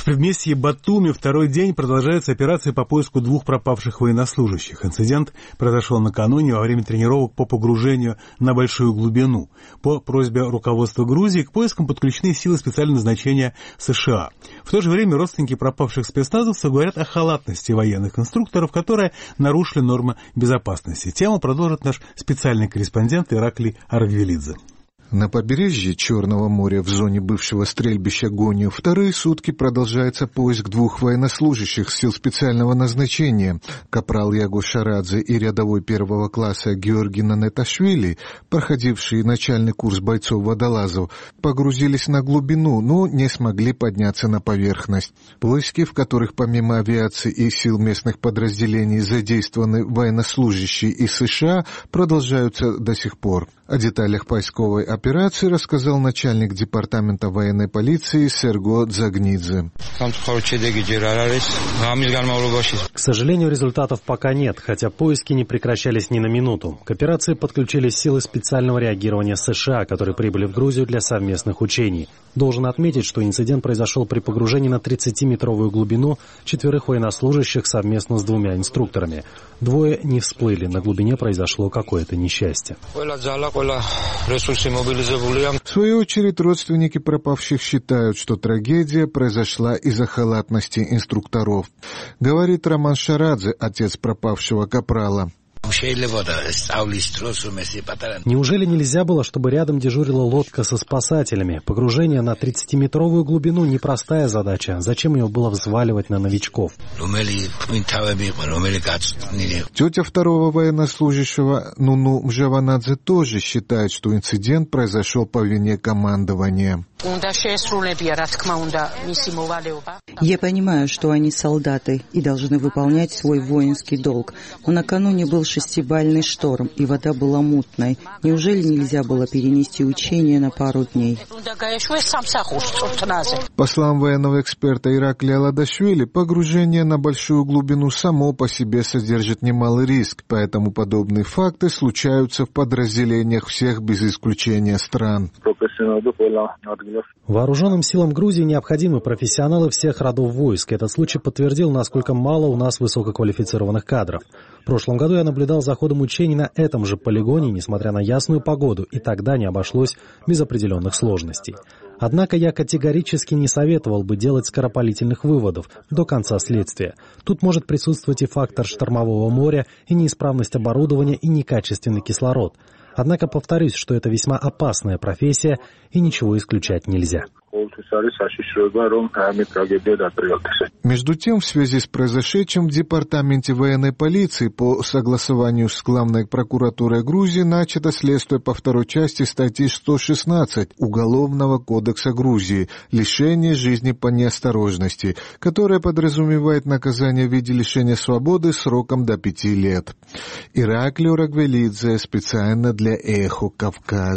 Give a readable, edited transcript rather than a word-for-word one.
предместье Батуми второй день продолжается операция по поиску двух пропавших военнослужащих. Инцидент произошел накануне во время тренировок по погружению на большую глубину. По просьбе руководства Грузии к поискам подключены силы специального назначения США. В то же время родственники пропавших спецназовцев говорят о халатности военных инструкторов, которые нарушили нормы безопасности. Тему продолжит наш специальный корреспондент Ираклий Аргвелидзе. На побережье Черного моря в зоне бывшего стрельбища Гонью вторые сутки продолжается поиск двух военнослужащих сил специального назначения. Капрал Яго Шарадзе и рядовой первого класса Георгий Нанеташвили, проходившие начальный курс бойцов-водолазов, погрузились на глубину, но не смогли подняться на поверхность. Поиски, в которых помимо авиации и сил местных подразделений задействованы военнослужащие из США, продолжаются до сих пор. О деталях поисковой операции рассказал начальник департамента военной полиции Серго Дзагнидзе. К сожалению, результатов пока нет, хотя поиски не прекращались ни на минуту. К операции подключились силы специального реагирования США, которые прибыли в Грузию для совместных учений. Должен отметить, что инцидент произошел при погружении на 30-метровую глубину 4 военнослужащих совместно с 2 инструкторами. 2 не всплыли, на глубине произошло какое-то несчастье. В свою очередь, родственники пропавших считают, что трагедия произошла из-за халатности инструкторов. Говорит Роман Шарадзе, отец пропавшего капрала. Неужели нельзя было, чтобы рядом дежурила лодка со спасателями? Погружение на 30-метровую глубину – непростая задача. Зачем ее было взваливать на новичков? Тетя второго военнослужащего Нуну Мжаванадзе тоже считает, что инцидент произошел по вине командования. Я понимаю, что они солдаты и должны выполнять свой воинский долг. Но накануне был 6-бальный шторм, и вода была мутной. Неужели нельзя было перенести учения на пару дней? По словам военного эксперта Ираклия Ладашвили, погружение на большую глубину само по себе содержит немалый риск, поэтому подобные факты случаются в подразделениях всех без исключения стран. Вооруженным силам Грузии необходимы профессионалы всех родов войск. Этот случай подтвердил, насколько мало у нас высококвалифицированных кадров. В прошлом году я наблюдал за ходом учений на этом же полигоне, несмотря на ясную погоду, и тогда не обошлось без определенных сложностей. Однако я категорически не советовал бы делать скоропалительных выводов до конца следствия. Тут может присутствовать и фактор штормового моря, и неисправность оборудования, и некачественный кислород. Однако повторюсь, что это весьма опасная профессия, и ничего исключать нельзя. Между тем, в связи с произошедшим в департаменте военной полиции по согласованию с главной прокуратурой Грузии начато следствие по второй части статьи 116 Уголовного кодекса Грузии «Лишение жизни по неосторожности», которое подразумевает наказание в виде лишения свободы сроком до 5 лет. Ираклий Аргвелидзе специально для Эхо Кавказа.